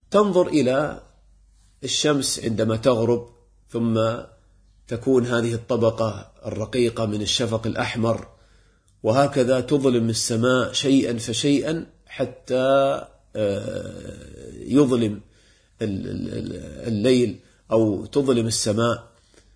تنظر إلى الشمس عندما تغرب، ثم تكون هذه الطبقة الرقيقة من الشفق الأحمر، وهكذا تظلم السماء شيئا فشيئا حتى يظلم الليل أو تظلم السماء.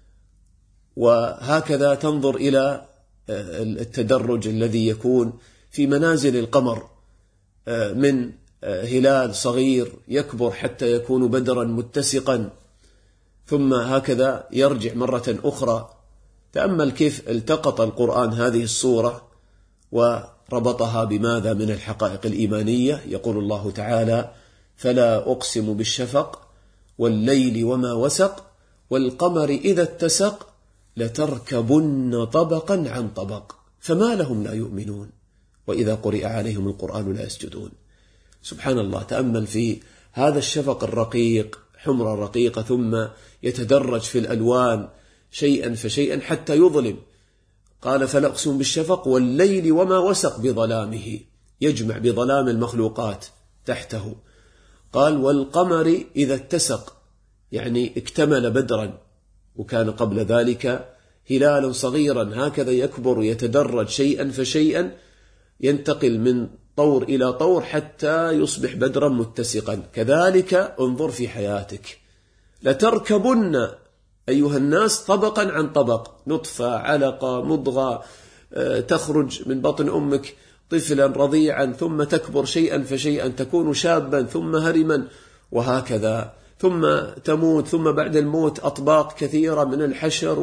وهكذا تنظر إلى التدرج الذي يكون في منازل القمر من هلال صغير يكبر حتى يكون بدرا متسقا، ثم هكذا يرجع مرة أخرى. تأمل كيف التقط القرآن هذه الصورة وربطها بماذا من الحقائق الإيمانية. يقول الله تعالى: فلا أقسم بالشفق والليل وما وسق والقمر إذا اتسق لتركبن طبقا عن طبق فما لهم لا يؤمنون وإذا قرئ عليهم القرآن لا يسجدون. سبحان الله، تأمل في هذا الشفق الرقيق، حمرة رقيقة، ثم يتدرج في الألوان شيئا فشيئا حتى يظلم. قال: فلا أقسم بالشفق والليل وما وسق بظلامه، يجمع بظلام المخلوقات تحته. قال: والقمر إذا اتسق، يعني اكتمل بدرا، وكان قبل ذلك هلالا صغيرا، هكذا يكبر يتدرج شيئا فشيئا، ينتقل من طور إلى طور حتى يصبح بدرا متسقا. كذلك انظر في حياتك، لتركبن أيها الناس طبقا عن طبق، نطفة، علقة، مضغة، تخرج من بطن أمك طفلا رضيعا، ثم تكبر شيئا فشيئا، تكون شابا ثم هرما، وهكذا، ثم تموت، ثم بعد الموت أطباق كثيرة من الحشر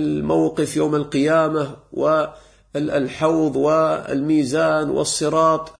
والموقف يوم القيامة والحوض والميزان والصراط.